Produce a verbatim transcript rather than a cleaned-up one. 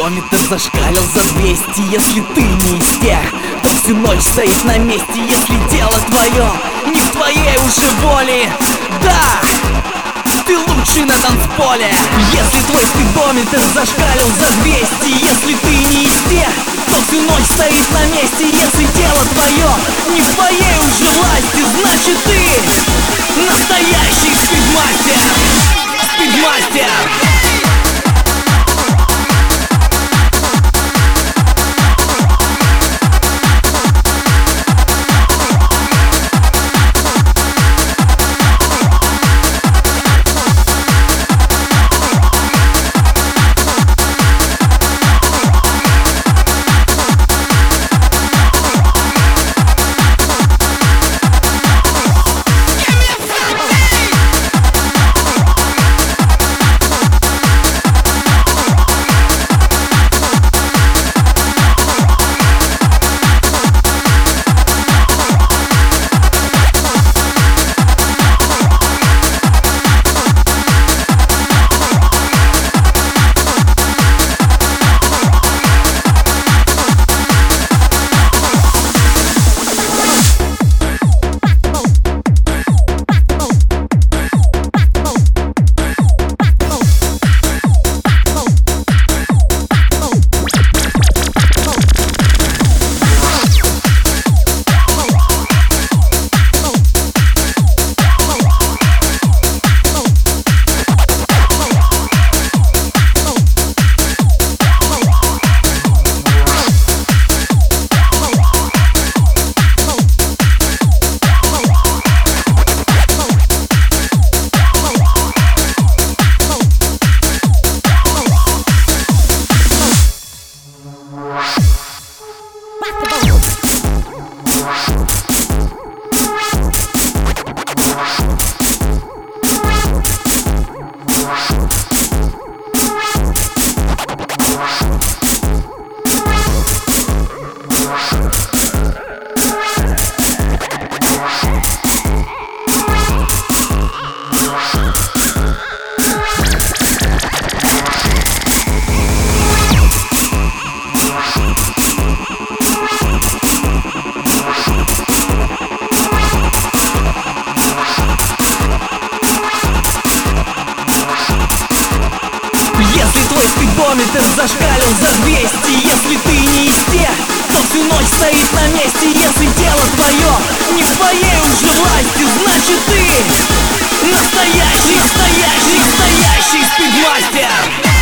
спидометр зашкалил за двести. Если ты не из тех, кто всю ночь стоит на месте, если дело твое не в твоей уже воле, да, ты лучший на танцполе. Если твой спидометр зашкалил за двести, если ты не из тех, кто всю ночь стоит на месте, если дело твое не в твоей уже власти, значит ты настоящий спидмастер. Спидмастер. Если твой спидометр зашкалил за двести, если ты не из тех, кто всю ночь стоит на месте, если дело твое не в твоей уже власти, значит ты настоящий, настоящий, настоящий спидмастер.